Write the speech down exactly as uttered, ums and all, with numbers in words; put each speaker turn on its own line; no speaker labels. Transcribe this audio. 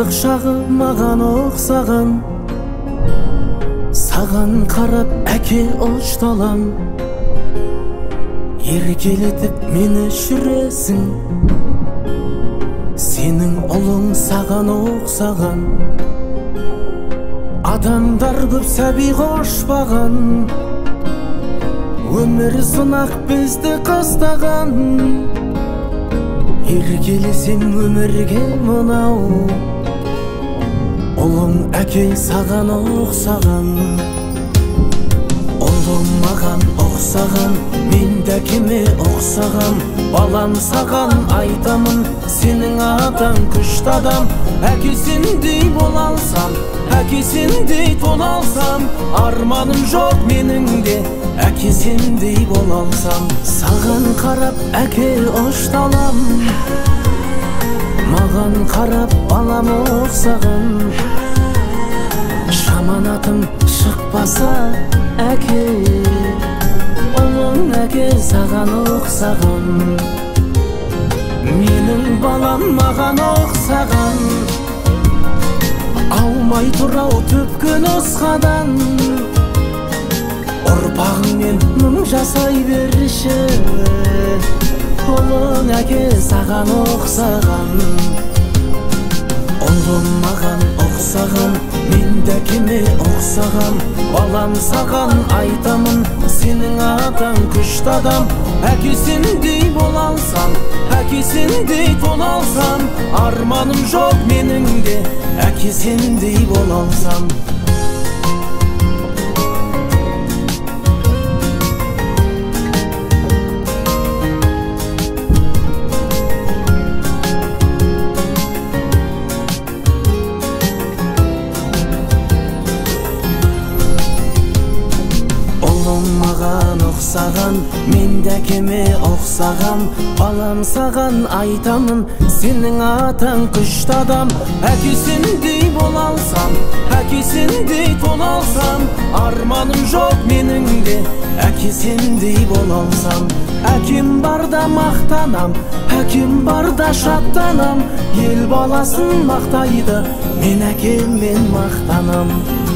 балдық шағы маған оқсаған, саған қарап әке ұшталам, еркелетіп мені жүресің, сенің ұлың саған оқсаған. Адамдар көп сәби қошпаған, өмір сынақ бізді қыстаған. Еркелесем өмірге мынау, ұлың әке саған оқсаған. Ұлың маған оқсаған, мен де әкеме оқсаған. Балам саған айтамын, сенің атаң күшті адам. Әкесіндей бола алсам, әкесіндей тола алсам, арманым жоқ менің де, әкесіндей бола алсам. Саған қарап әке ұшталам, маған қарап балам оқсаған. Жаманатым шықпаса әке, ұлың әке саған оқсаған. Менің балам маған оқсаған, аумай тұрау түпкі нұсқадан. Ұрпағыңмен мұң жасай берші, ұлың әке саған оқсаған. Ұлым маған оқсаған, мен де әкеме оқсаған. Балам саған айтамын, сенің атаң күшті адам. Әкесіндей бола алсам, әкесіндей тола алсам, арманым жоқ менің де, әкесіндей бола алсам. Ұлым маған оқсаған, мен де әкеме оқсаған. Балам саған айтамын, сенің атаң күшті адам. Әкесіндей бола алсам, әкесіндей тола алсам, арманым жоқ менің де, әкесіндей бола алсам. Әкем барда мақтанам, әкем барда шаттанам. Ел баласын мақтайды, мен әкеммен мақтанам.